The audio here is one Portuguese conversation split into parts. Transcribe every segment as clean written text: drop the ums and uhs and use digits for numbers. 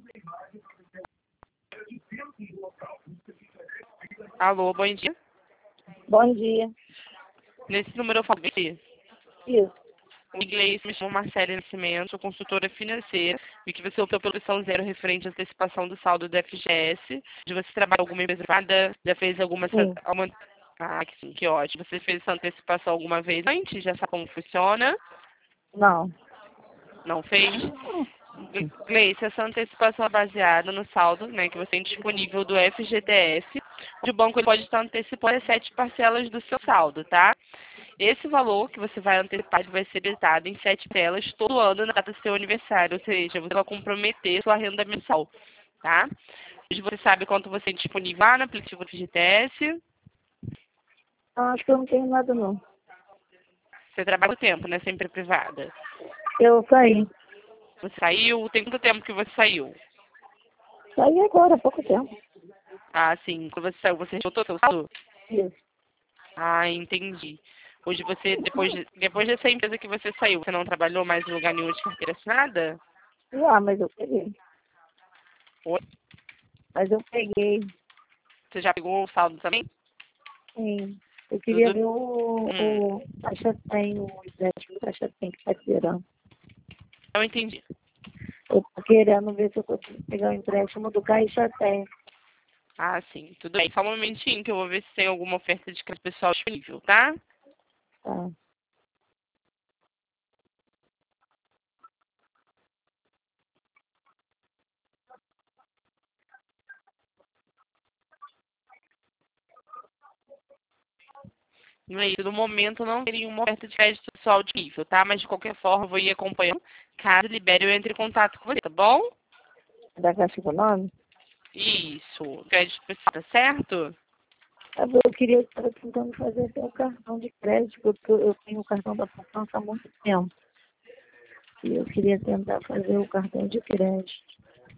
Alô, bom dia. Bom dia. Nesse número eu falo aqui. Isso. O inglês me chama Marcela Nascimento, sou consultora financeira, e que você optou pela opção zero referente à antecipação do saldo do FGS. De você trabalhar em alguma empresa privada, já fez alguma... Sim. Ah, que sim, que ótimo. Você fez essa antecipação alguma vez antes? Já sabe como funciona? Não. Não fez? Gleice, essa antecipação é baseada no saldo, né, que você tem disponível do FGTS. O banco ele pode estar antecipando as 7 parcelas do seu saldo, tá? Esse valor que você vai antecipar ele vai ser debitado em 7 parcelas todo ano na data do seu aniversário, ou seja, você vai comprometer sua renda mensal, tá? Hoje você sabe quanto você tem disponível lá no aplicativo do FGTS. Acho que eu não tenho nada, não. Você trabalha o tempo, né, sempre privada. Eu saí. Você saiu? Tem quanto tempo que você saiu? Saí agora, há pouco tempo. Ah, sim. Quando você saiu, você botou seu saldo? Isso. Ah, entendi. Hoje você, depois dessa empresa que você saiu, você não trabalhou mais em lugar nenhum de carteira assinada? Mas eu peguei. Oi? Mas eu peguei. Você já pegou o saldo também? Sim. Eu queria Tudo? ver o Caixa Tem, o empréstimo do Caixa Tem que está esperando. Não entendi. Eu tô querendo ver se eu consigo pegar o empréstimo do Caixa Tem. Ah, sim. Tudo bem. Só um momentinho que eu vou ver se tem alguma oferta de crédito pessoal disponível, tá? Tá. No momento não teria uma oferta de crédito pessoal disponível, tá? Mas de qualquer forma eu vou ir acompanhando. Caso libere, eu entre em contato com você, tá bom? Da Caixa Econômica? Isso. Crédito pessoal, tá certo? Eu queria estar tentando fazer até o cartão de crédito, porque eu tenho o cartão da poupança há muito tempo. E eu queria tentar fazer o cartão de crédito.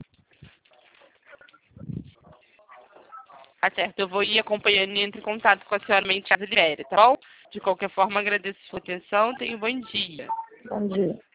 Tá certo, eu vou ir acompanhando e entre em contato com a senhora Menteada Libéria, tá bom? De qualquer forma, agradeço a sua atenção, tenha um bom dia. Bom dia.